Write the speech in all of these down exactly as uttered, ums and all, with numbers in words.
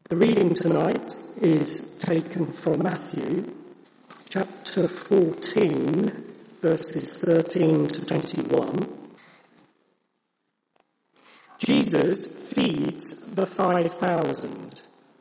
The reading tonight is taken from Matthew, chapter fourteen, verses thirteen to twenty-one. Jesus feeds the five thousand.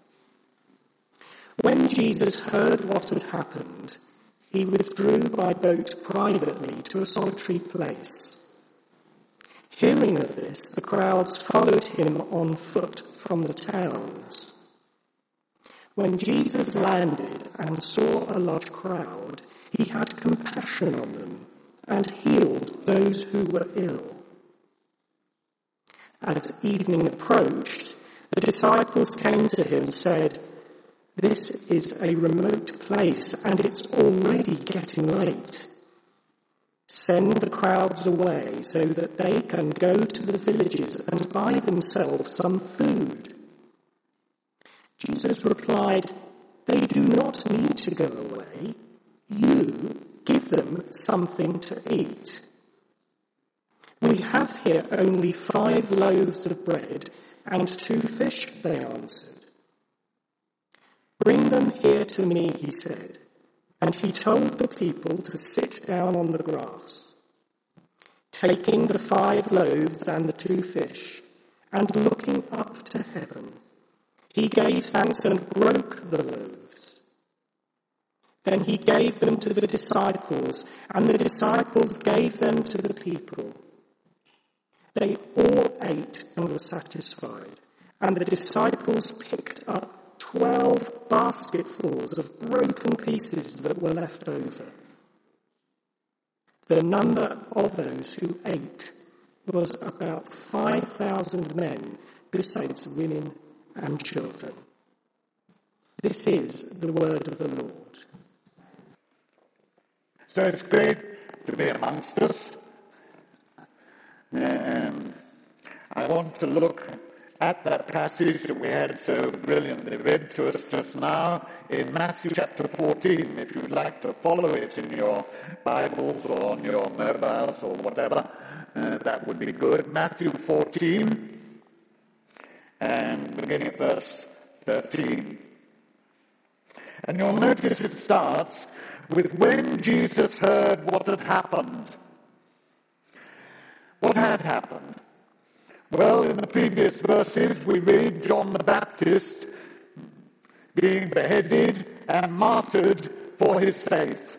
When Jesus heard what had happened, he withdrew by boat privately to a solitary place. Hearing of this, the crowds followed him on foot from the towns. When Jesus landed and saw a large crowd, he had compassion on them and healed those who were ill. As evening approached, the disciples came to him and said, "This is a remote place and it's already getting late. Send the crowds away so that they can go to the villages and buy themselves some food." Jesus replied, "They do not need to go away. You give them something to eat." "We have here only five loaves of bread and two fish," they answered. "Bring them here to me," he said, and he told the people to sit down on the grass. Taking the five loaves and the two fish, and looking up to heaven, he gave thanks and broke the loaves. Then he gave them to the disciples, and the disciples gave them to the people. They all ate and were satisfied, and the disciples picked up twelve basketfuls of broken pieces that were left over. The number of those who ate was about five thousand men, besides women and children. This is the word of the Lord. So it's great to be amongst us. Um, I want to look at that passage that we had so brilliantly read to us just now in Matthew chapter fourteen. If you'd like to follow it in your Bibles or on your mobiles or whatever, uh, that would be good. Matthew fourteen. And beginning at verse thirteen. And you'll notice it starts with when Jesus heard what had happened. What had happened? Well, in the previous verses we read John the Baptist being beheaded and martyred for his faith.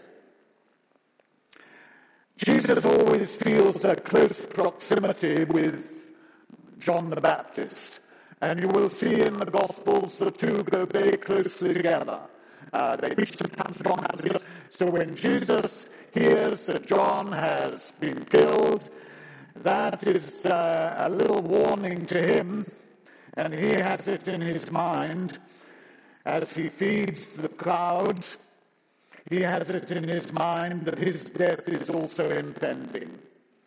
Jesus always feels a close proximity with John the Baptist. And you will see in the Gospels the two go very closely together. Uh, they reach sometimes John has Jesus. So when Jesus hears that John has been killed, that is uh, a little warning to him, and he has it in his mind as he feeds the crowds. He has it in his mind that his death is also impending.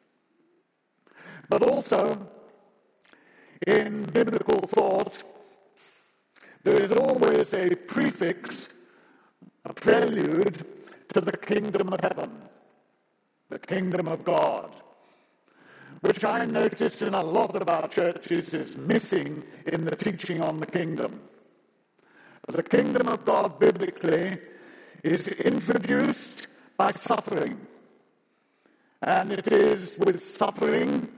But also, in biblical thought, there is always a prefix, a prelude to the kingdom of heaven, the kingdom of God, which I notice in a lot of our churches is missing in the teaching on the kingdom. The kingdom of God biblically is introduced by suffering, and it is with suffering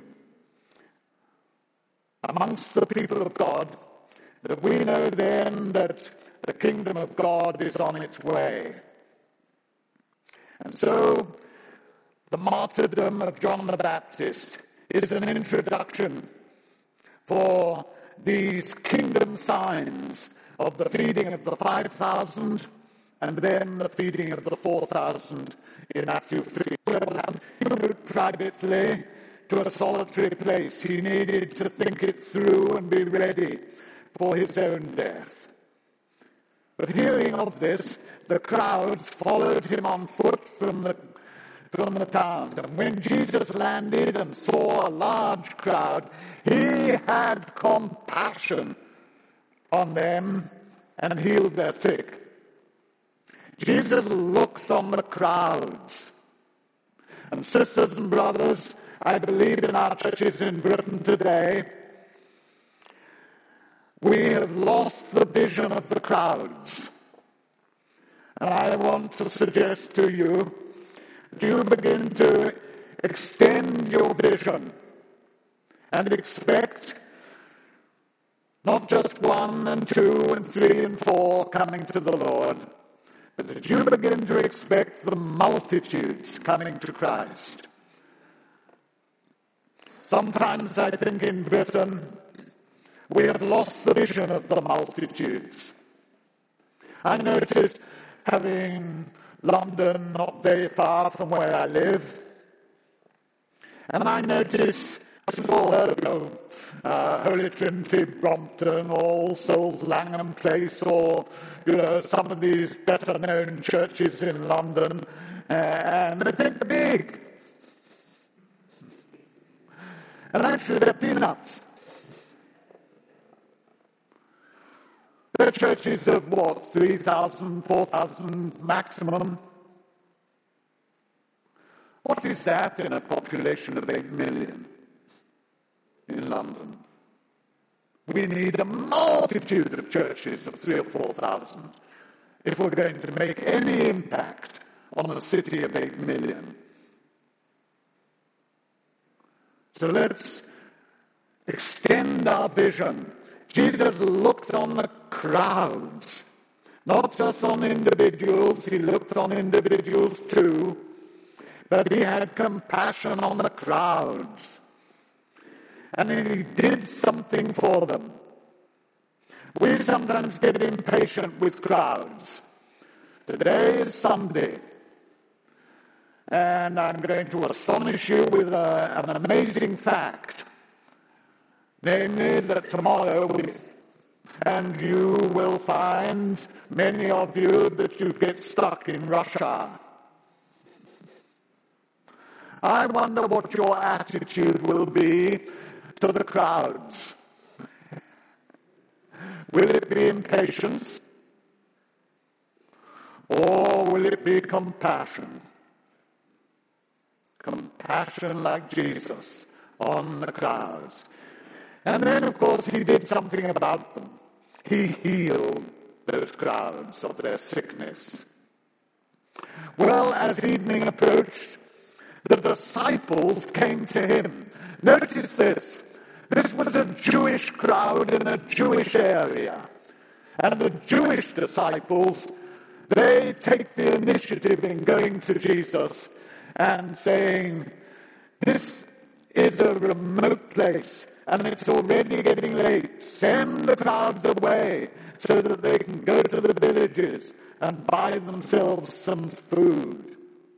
amongst the people of God that we know then that the kingdom of God is on its way. And so the martyrdom of John the Baptist is an introduction for these kingdom signs of the feeding of the five thousand and then the feeding of the four thousand in Matthew fifteen. He moved privately to a solitary place. He needed to think it through and be ready for his own death. But hearing of this, the crowds followed him on foot from the from the town. And when Jesus landed and saw a large crowd, he had compassion on them and healed their sick. Jesus looked on the crowds. And sisters and brothers, I believe in our churches in Britain today, We have lost the vision of the crowds. And I want to suggest to you, do begin to extend your vision and expect not just one and two and three and four coming to the Lord, but that you begin to expect the multitudes coming to Christ. Sometimes I think in Britain we have lost the vision of the multitudes. I notice, having London not very far from where I live, and I notice, I've all heard of uh, Holy Trinity, Brompton, All Souls, Langham Place, or you know some of these better-known churches in London, uh, and they think they're big. And actually they're peanuts. They're churches of what, three thousand, four thousand maximum? What is that in a population of eight million in London? We need a multitude of churches of three or four thousand if we're going to make any impact on a city of eight million. So let's extend our vision. Jesus looked on the crowds, not just on individuals. He looked on individuals too, but he had compassion on the crowds. And he did something for them. We sometimes get impatient with crowds. Today is Sunday, and I'm going to astonish you with a, an amazing fact. Namely, that tomorrow, we, and you will find, many of you, that you get stuck in rush hour. I wonder what your attitude will be to the crowds. Will it be impatience? Or will it be compassion? Compassion like Jesus on the crowds. And then, of course, he did something about them. He healed those crowds of their sickness. Well, as evening approached, the disciples came to him. Notice this. This was a Jewish crowd in a Jewish area. And the Jewish disciples, they take the initiative in going to Jesus and saying, this is a remote place, and it's already getting late. Send the crowds away so that they can go to the villages and buy themselves some food.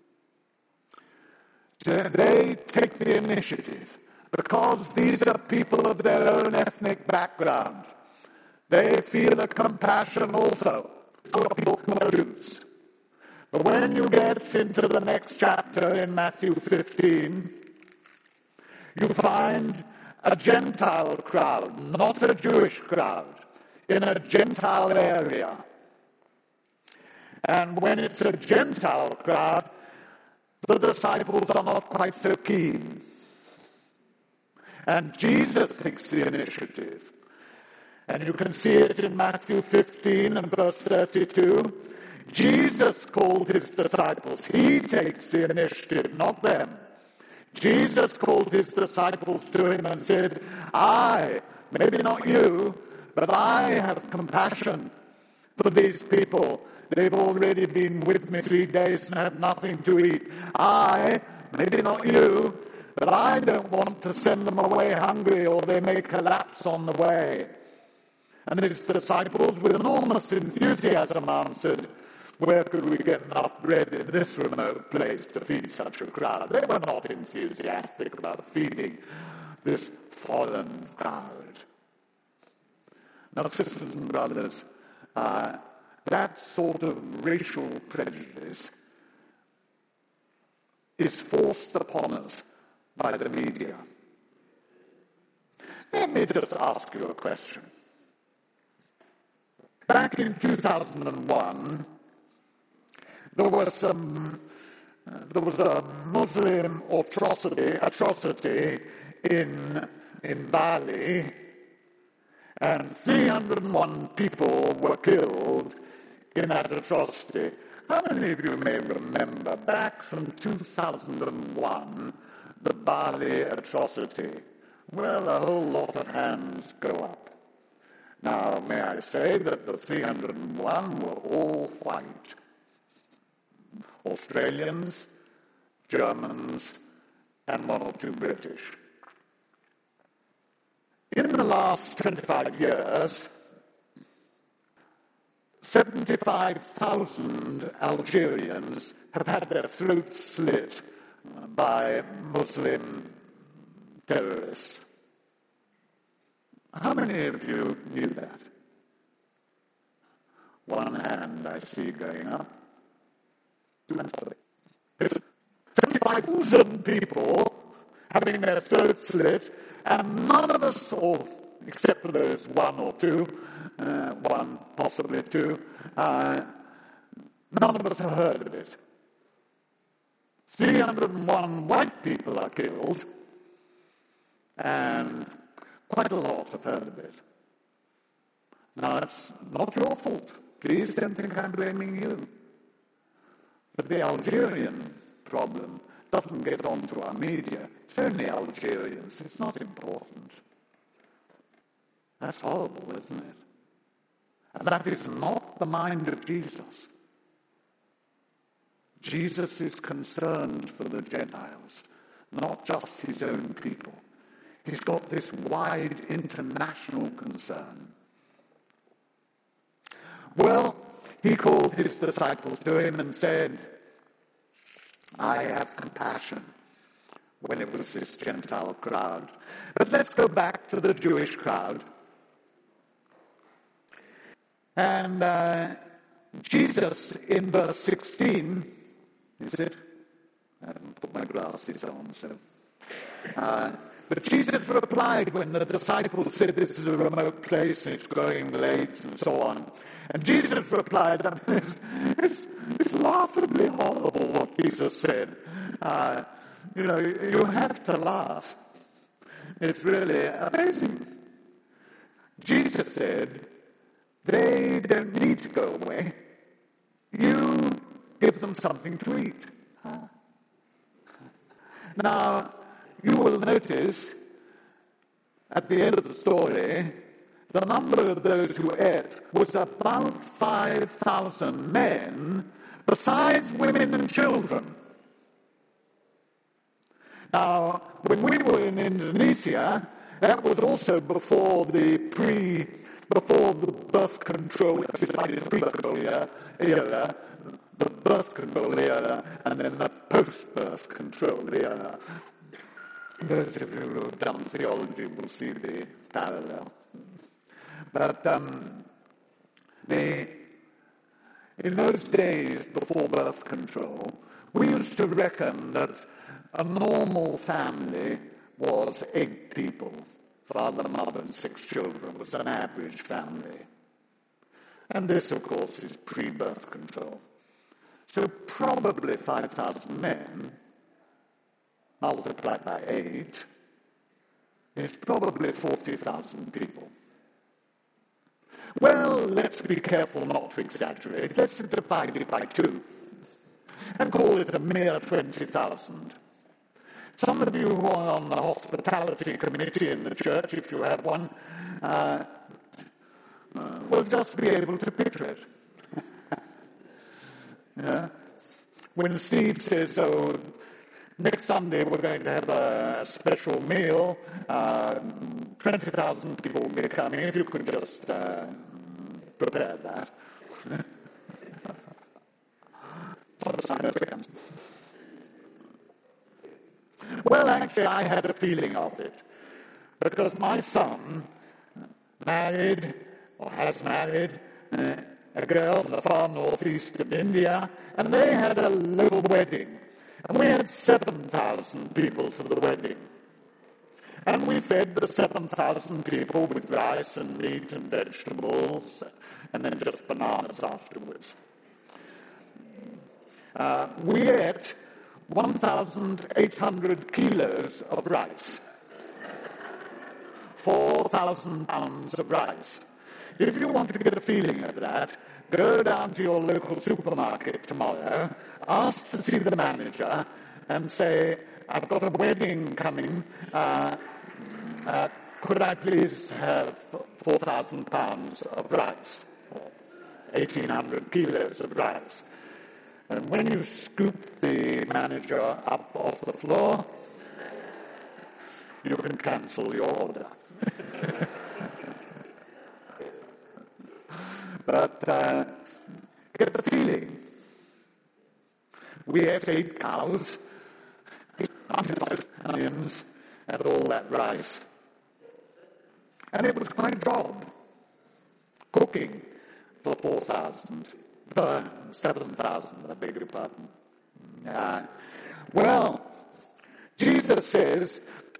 So they take the initiative because these are people of their own ethnic background. They feel a compassion also for people who are Jews. But when you get into the next chapter in Matthew fifteen, you find a Gentile crowd, not a Jewish crowd, in a Gentile area. And when it's a Gentile crowd, the disciples are not quite so keen. And Jesus takes the initiative. And you can see it in Matthew fifteen and verse thirty-two. Jesus called his disciples. He takes the initiative, not them. Jesus called his disciples to him and said, I, maybe not you, but I have compassion for these people. They've already been with me three days and have nothing to eat. I, maybe not you, but I don't want to send them away hungry or they may collapse on the way. And his disciples, with enormous enthusiasm, answered, where could we get enough bread in this remote place to feed such a crowd? They were not enthusiastic about feeding this foreign crowd. Now, sisters and brothers, uh, that sort of racial prejudice is forced upon us by the media. Let me just ask you a question. Back in two thousand one, there was some, uh, there was a Muslim atrocity, atrocity in in Bali, and three hundred one people were killed in that atrocity. How many of you may remember back from two thousand one, the Bali atrocity? Well, a whole lot of hands go up. Now, may I say that the three hundred one were all white. Australians, Germans, and one or two British. In the last twenty-five years, seventy-five thousand Algerians have had their throats slit by Muslim terrorists. How many of you knew that? One hand I see going up. Two hands. seventy-five thousand people having their throats slit, and none of us, or except for those one or two, uh, one, possibly two, uh, none of us have heard of it. three hundred one white people are killed, and quite a lot have heard of it. Now, it's not your fault. Please don't think I'm blaming you. But the Algerian problem doesn't get onto our media. It's only Algerians. It's not important. That's horrible, isn't it? And that is not the mind of Jesus. Jesus is concerned for the Gentiles, not just his own people. He's got this wide international concern. Well, he called his disciples to him and said, I have compassion, when it was this Gentile crowd. But let's go back to the Jewish crowd. And uh, Jesus, in verse sixteen, is it? I haven't put my glasses on, so... Uh, but Jesus replied when the disciples said, this is a remote place, it's growing late, and so on. And Jesus replied, and it's, it's, it's laughably horrible what Jesus said. Uh, you know, you have to laugh. It's really amazing. Jesus said, they don't need to go away. You give them something to eat. Now, you will notice at the end of the story, the number of those who ate was about five thousand men, besides women and children. Now, when we were in Indonesia, that was also before the pre, before the birth control, pre-birth control era, era, the birth control era, and then the post-birth control era. Those of you who have done theology will see the parallel. But um, the, in those days before birth control, we used to reckon that a normal family was eight people. Father, mother, and six children was an average family. And this, of course, is pre-birth control. So probably five thousand men multiplied by eight is probably forty thousand people. Well, let's be careful not to exaggerate. Let's divide it by two and call it a mere twenty thousand. Some of you who are on the hospitality committee in the church, if you have one, uh, uh, will just be able to picture it. Yeah? When Steve says, oh, next Sunday we're going to have a special meal, uh, twenty thousand people will be coming, if you could just uh, prepare that. What a sign of freedom. Well, actually, I had a feeling of it, because my son married, or has married, uh, a girl in the far northeast of India, and they had a little wedding. And we had seven thousand people to the wedding. And we fed the seven thousand people with rice and meat and vegetables, and then just bananas afterwards. Uh, we ate one thousand eight hundred kilos of rice. four thousand pounds of rice. If you want to get a feeling of that, go down to your local supermarket tomorrow, ask to see the manager, and say, I've got a wedding coming, uh, uh, could I please have four thousand pounds of rice, eighteen hundred kilos of rice. And when you scoop the manager up off the floor, you can cancel your order. But uh, get the feeling. We ate eight cows, onions, and all that rice. And it was my job, cooking for four thousand, uh, seven thousand, I beg your pardon. Uh, well, Jesus says,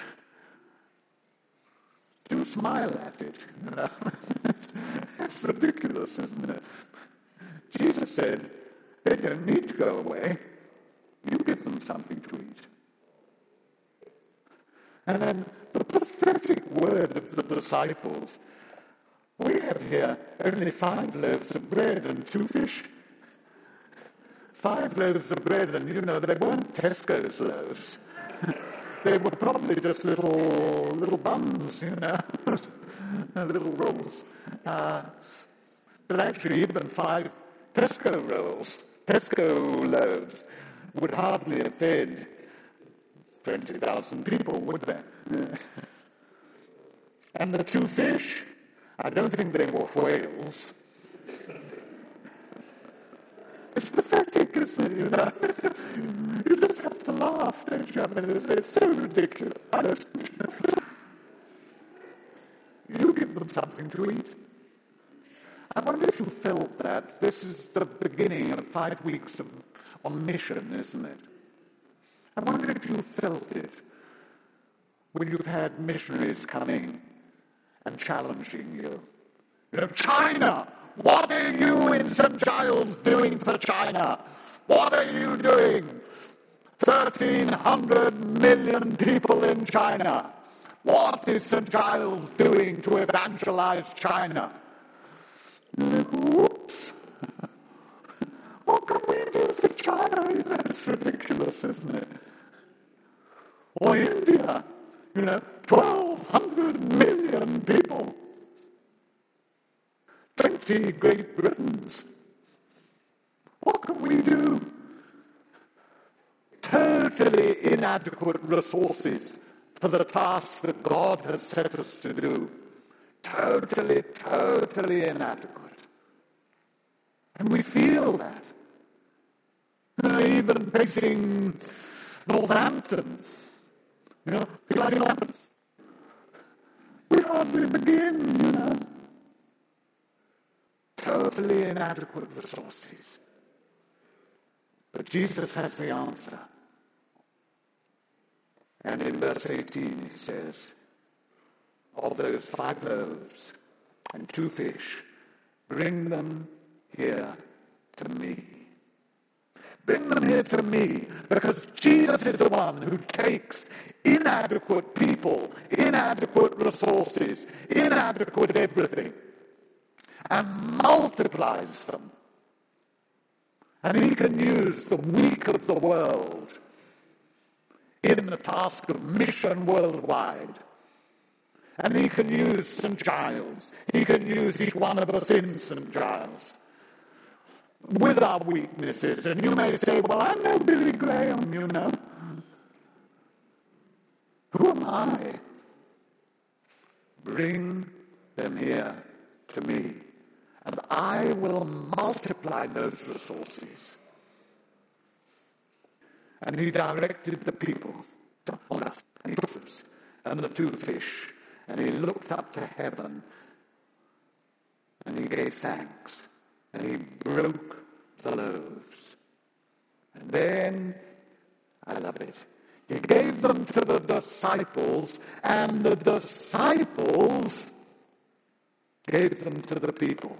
do smile at it. You know? It's ridiculous, isn't it? Jesus said, they don't need to go away. You give them something to eat. And then the pathetic word of the disciples, we have here only five loaves of bread and two fish. Five loaves of bread, and you know, they weren't Tesco's loaves. They were probably just little little buns, you know, little rolls. Uh, but actually, even five Tesco rolls, Tesco loaves, would hardly have fed twenty thousand people, would they? And the two fish, I don't think they were whales. It's pathetic, isn't it? You know? You just have to laugh, don't you? I mean, it's, it's so ridiculous. I just, you give them something to eat. I wonder if you felt that this is the beginning of five weeks of, on mission, isn't it? I wonder if you felt it when you've had missionaries coming and challenging you. You know, China! What are you in Saint Giles doing for China? What are you doing? thirteen hundred million people in China. What is Saint Giles doing to evangelize China? Whoops. What can we do for China? That's ridiculous, isn't it? Or India, you know, twelve hundred million people. twenty Great Britons. What can we do? Totally inadequate resources for the task that God has set us to do. Totally, totally inadequate. And we feel that. You know, even facing Northampton, you know, we hardly begin, you know. Totally inadequate resources. But Jesus has the answer. And in verse eighteen he says, of those five loaves and two fish, bring them here to me. Bring them here to me, because Jesus is the one who takes inadequate people, inadequate resources, inadequate everything, and multiplies them. And he can use the weak of the world in the task of mission worldwide. And he can use Saint Giles. He can use each one of us in Saint Giles with our weaknesses. And you may say, well, I'm no Billy Graham, you know. Who am I? Bring them here to me, and I will multiply those resources. And he directed the people on us, and he took us, and the two fish, and he looked up to heaven, and he gave thanks, and he broke the loaves. And then, I love it, he gave them to the disciples, and the disciples gave them to the people.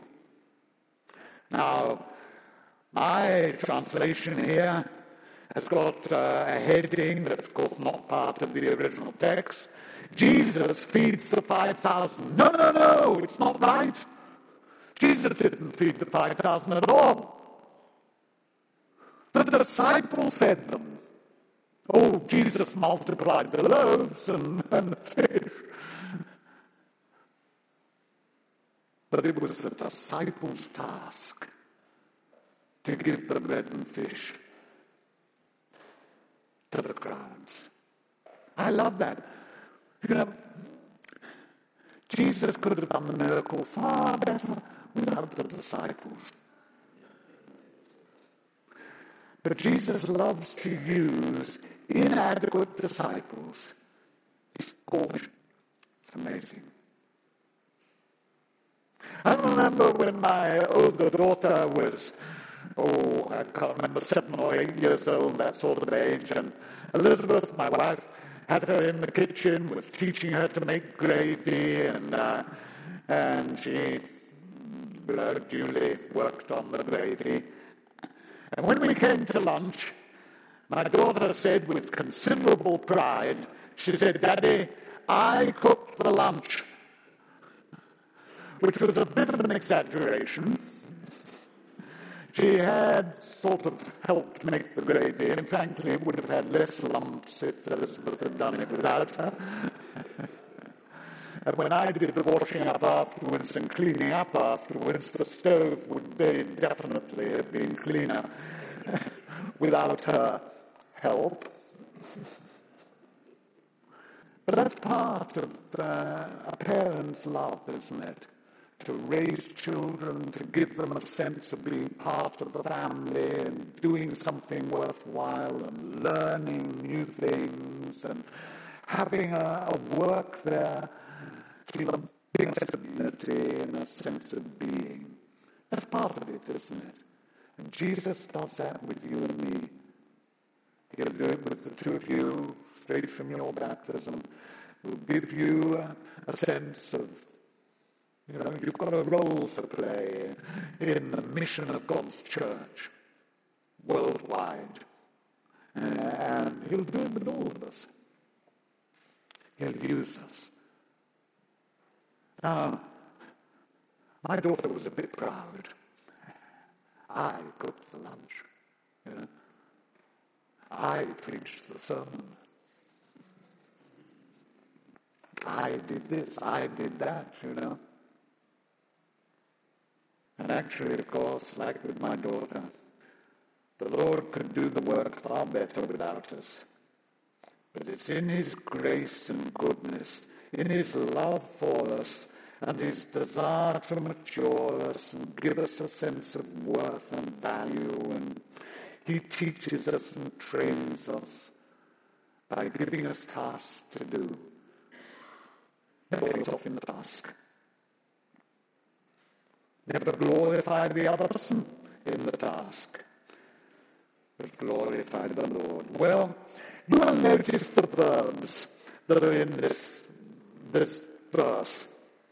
Now, my translation here has got uh, a heading that's, of course, not part of the original text. Jesus feeds the five thousand. No, no, no, it's not right. Jesus didn't feed the five thousand at all. The disciples fed them. Oh, Jesus multiplied the loaves and, and the fish. But it was the disciples' task to give the bread and fish to the crowds. I love that. You know, Jesus could have done the miracle far better without the disciples. But Jesus loves to use inadequate disciples. It's gorgeous. It's amazing. I remember when my older daughter was, oh, I can't remember, seven or eight years old, that sort of age, and Elizabeth, my wife, had her in the kitchen, was teaching her to make gravy, and uh, and she you know, duly worked on the gravy. And when we came to lunch, my daughter said with considerable pride, she said, "Daddy, I cooked the lunch," which was a bit of an exaggeration. She had sort of helped make the gravy, and frankly it would have had less lumps if Elizabeth had done it without her. And when I did the washing up afterwards and cleaning up afterwards, the stove would very definitely have been cleaner without her help. But that's part of uh, a parent's love, isn't it? To raise children, to give them a sense of being part of the family and doing something worthwhile and learning new things and having a, a work there, feeling a sense of unity and a sense of being. That's part of it, isn't it? And Jesus does that with you and me. He'll do it with the two of you straight from your baptism. He'll give you a, a sense of, you know, you've got a role to play in the mission of God's church worldwide. And he'll do it with all of us. He'll use us. Now, my daughter was a bit proud. I cooked the lunch. You know? I preached the sermon. I did this, I did that, you know. And actually, of course, like with my daughter, the Lord could do the work far better without us. But it's in His grace and goodness, in His love for us, and His desire to mature us and give us a sense of worth and value, and He teaches us and trains us by giving us tasks to do. Never put yourself in the task. Never glorify the other person in the task, but glorify the Lord. Well, you will notice the verbs that are in this, this verse.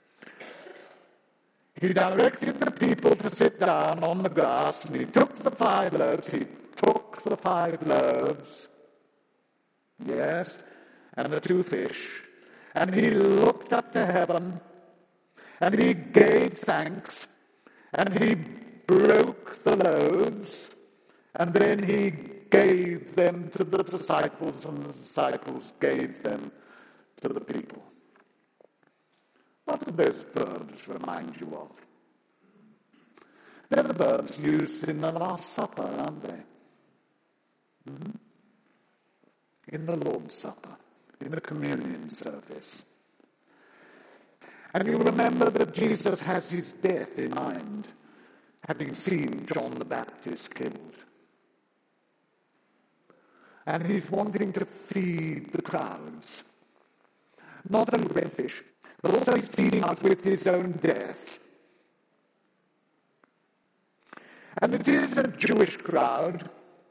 He directed the people to sit down on the grass, and he took the five loaves, he took the five loaves, yes, and the two fish, and he looked up to heaven, and he gave thanks, and he broke the loaves, and then he gave them to the disciples, and the disciples gave them to the people. What do those verbs remind you of? They're the verbs used in the Last Supper, aren't they? Mm-hmm. In the Lord's Supper, in the communion service. And you remember that Jesus has his death in mind, having seen John the Baptist killed. And he's wanting to feed the crowds. Not only with fish, but also he's feeding us with his own death. And it is a Jewish crowd.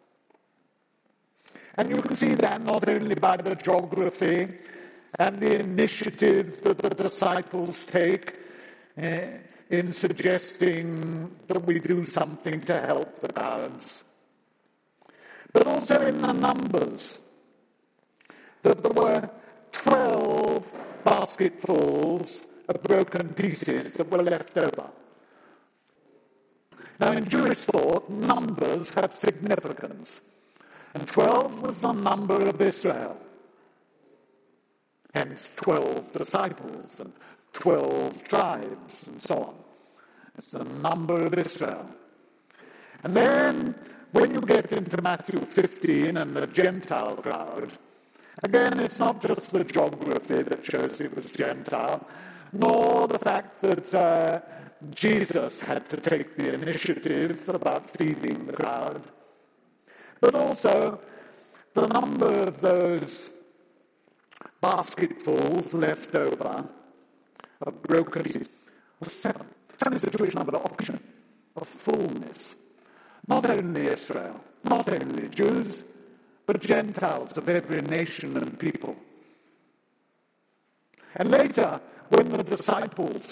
And you can see that not only by the geography and the initiative that the disciples take uh, in suggesting that we do something to help the crowds, but also in the numbers, that there were twelve basketfuls of broken pieces that were left over. Now, in Jewish thought, numbers had significance, and twelve was the number of Israel. Hence, twelve disciples and twelve tribes and so on. It's the number of Israel. And then, when you get into Matthew fifteen and the Gentile crowd, again, it's not just the geography that shows it was Gentile, nor the fact that uh, Jesus had to take the initiative about feeding the crowd, but also the number of those basketfuls left over of broken pieces was seven. Seven is a Jewish number of option, of fullness. Not only Israel, not only Jews, but Gentiles of every nation and people. And later, when the disciples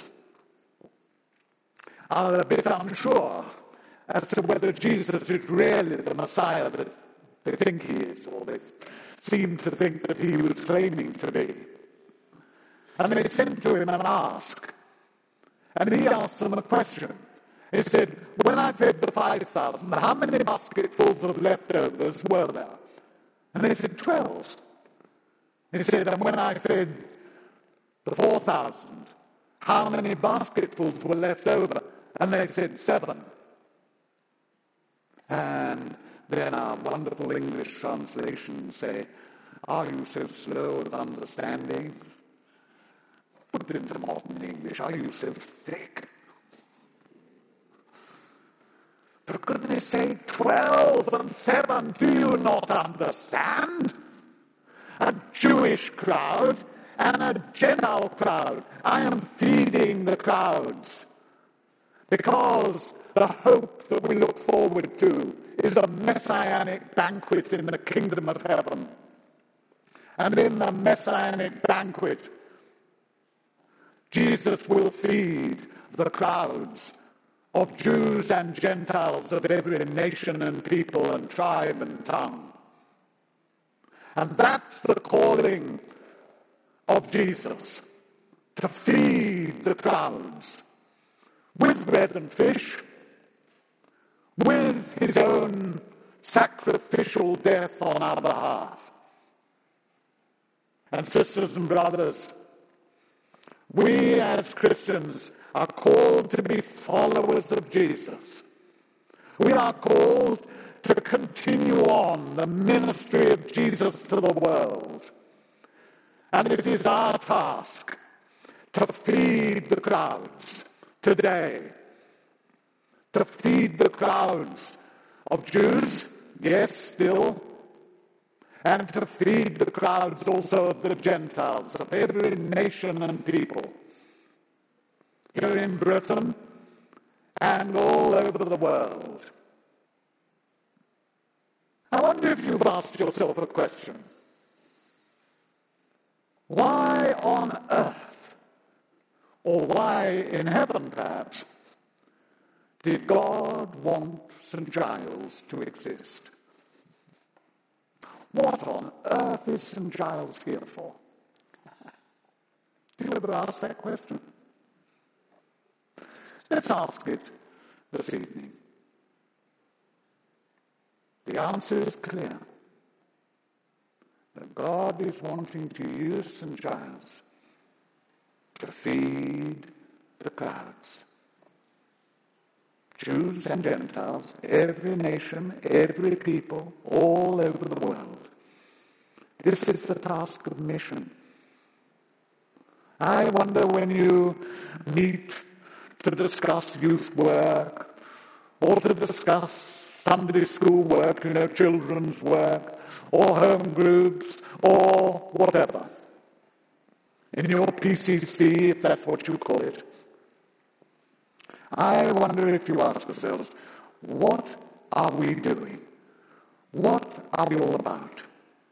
are a bit unsure as to whether Jesus is really the Messiah that they think he is, or they seem to think that he was claiming to be. And they sent to him and asked, and he asked them a question. He said, when I fed the five thousand, how many basketfuls of leftovers were there? And they said, twelve. He said, and when I fed the four thousand, how many basketfuls were left over? And they said, seven. And then our wonderful English translations say, are you so slow of understanding? Put it into modern English, are you so thick? For goodness sake, twelve and seven, do you not understand? A Jewish crowd and a Gentile crowd. I am feeding the crowds because the hope that we look forward to is a messianic banquet in the kingdom of heaven. And in the messianic banquet, Jesus will feed the crowds of Jews and Gentiles of every nation and people and tribe and tongue. And that's the calling of Jesus, to feed the crowds with bread and fish, with his own sacrificial death on our behalf. And sisters and brothers, we as Christians are called to be followers of Jesus. We are called to continue on the ministry of Jesus to the world. And it is our task to feed the crowds today, to feed the crowds of Jews, yes, still, and to feed the crowds also of the Gentiles, of every nation and people, here in Britain and all over the world. I wonder if you've asked yourself a question. Why on earth, or why in heaven perhaps, did God want Saint Giles to exist? What on earth is Saint Giles here for? Do you ever ask that question? Let's ask it this evening. The answer is clear. That God is wanting to use Saint Giles to feed the crowds. Jews and Gentiles, every nation, every people, all over the world. This is the task of mission. I wonder when you meet to discuss youth work or to discuss Sunday school work, you know, children's work, or home groups, or whatever. In your P C C, if that's what you call it. I wonder if you ask yourselves, what are we doing? What are we all about?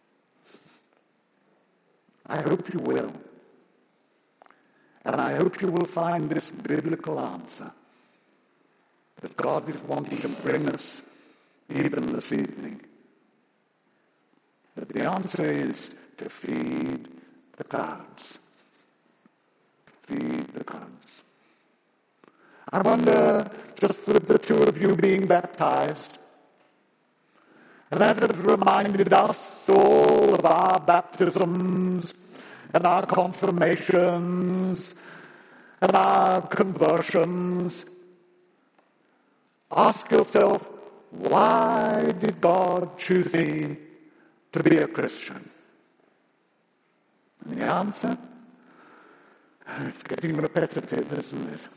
I hope you will. And I hope you will find this biblical answer that God is wanting to bring us even this evening. That the answer is to feed the crowds. feed the crowds. I wonder, just with the two of you being baptized, and that has reminded us all of our baptisms and our confirmations and our conversions. Ask yourself, why did God choose me to be a Christian? And the answer? It's getting repetitive, isn't it?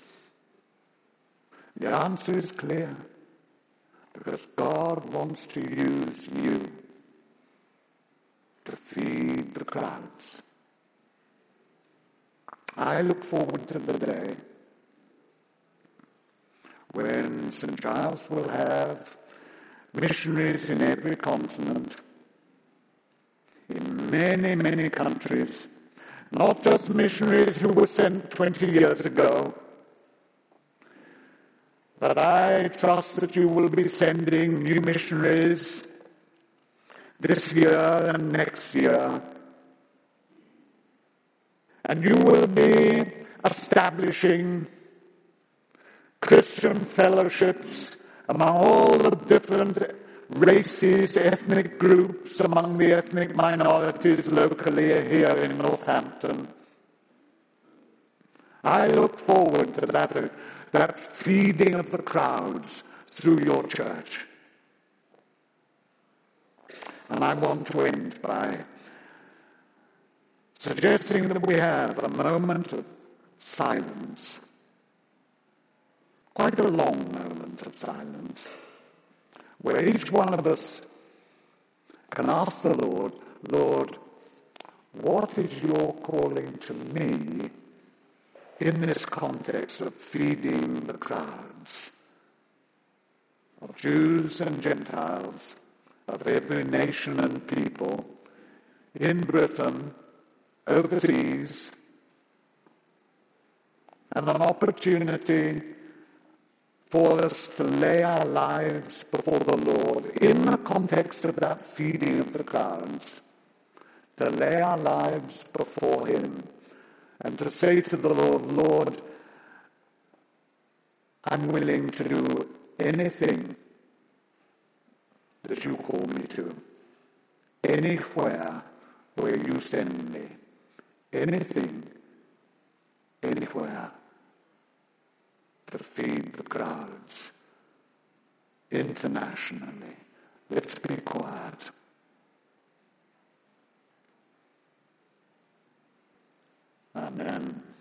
The answer is clear. Because God wants to use you to feed the crowds. I look forward to the day when Saint Giles will have missionaries in every continent, in many, many countries, not just missionaries who were sent twenty years ago, but I trust that you will be sending new missionaries this year and next year. And you will be establishing Christian fellowships among all the different races, ethnic groups, among the ethnic minorities locally here in Northampton. I look forward to that, that feeding of the crowds through your church. And I want to end by suggesting that we have a moment of silence, quite a long moment of silence, where each one of us can ask the Lord, Lord, what is your calling to me in this context of feeding the crowds of Jews and Gentiles, of every nation and people, in Britain, overseas, and an opportunity for us to lay our lives before the Lord in the context of that feeding of the crowds, to lay our lives before Him and to say to the Lord, Lord, I'm willing to do anything that you call me to, anywhere where you send me, anything, anywhere, to feed the crowds internationally. Let's be quiet. Amen.